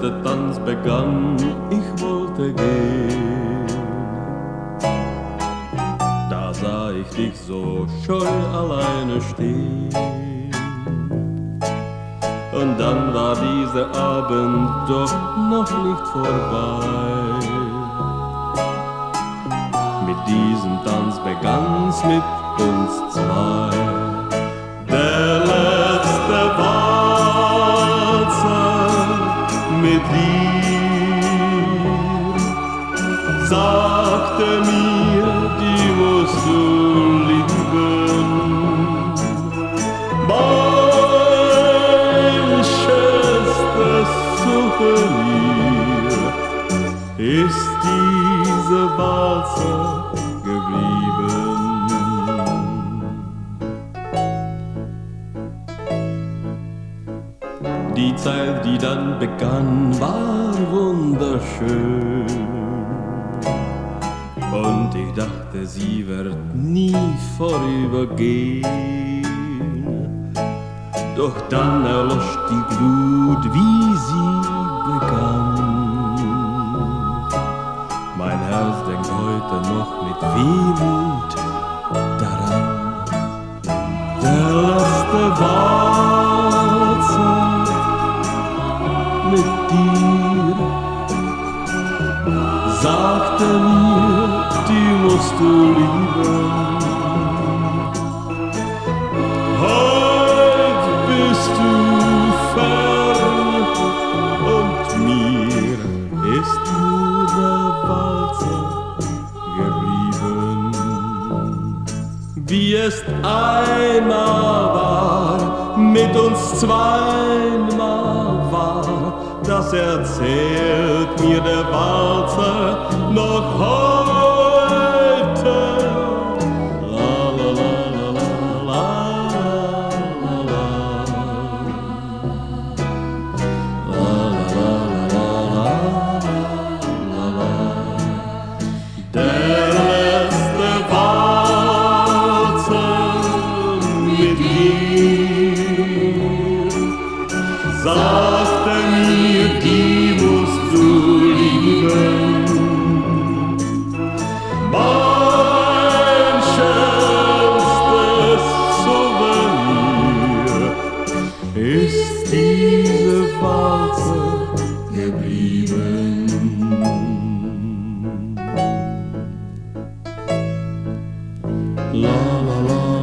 erste Tanz begann, ich wollte gehen. Da sah ich dich so scheu alleine stehen. Und dann war dieser Abend doch noch nicht vorbei. Mit diesem Tanz begann's mit uns zwei. Der letzte Walzer mit dir sagte mir, die musst du lieben. Mein schönstes Souvenir ist diese Walzer geblieben. Die Zeit, die dann begann, war wunderschön. Und ich dachte, sie wird nie vorübergehen. Doch dann erlosch die Glut, wie sie begann. Mein Herz denkt heute noch mit Wehmut daran. Der letzte Walzer mit dir sagte mir, die musst du lieben. Heut bist du fern und mir ist nur der Walzer geblieben. Wie es einmal war, mit uns zweimal war, das erzählt mir der Walzer noch heute. La la la la la la la la la la la. Der letzte Walzer mit dir sagte mir, die musst du lieben. Mein schönstes Souvenir ist diese Walze geblieben. La la la.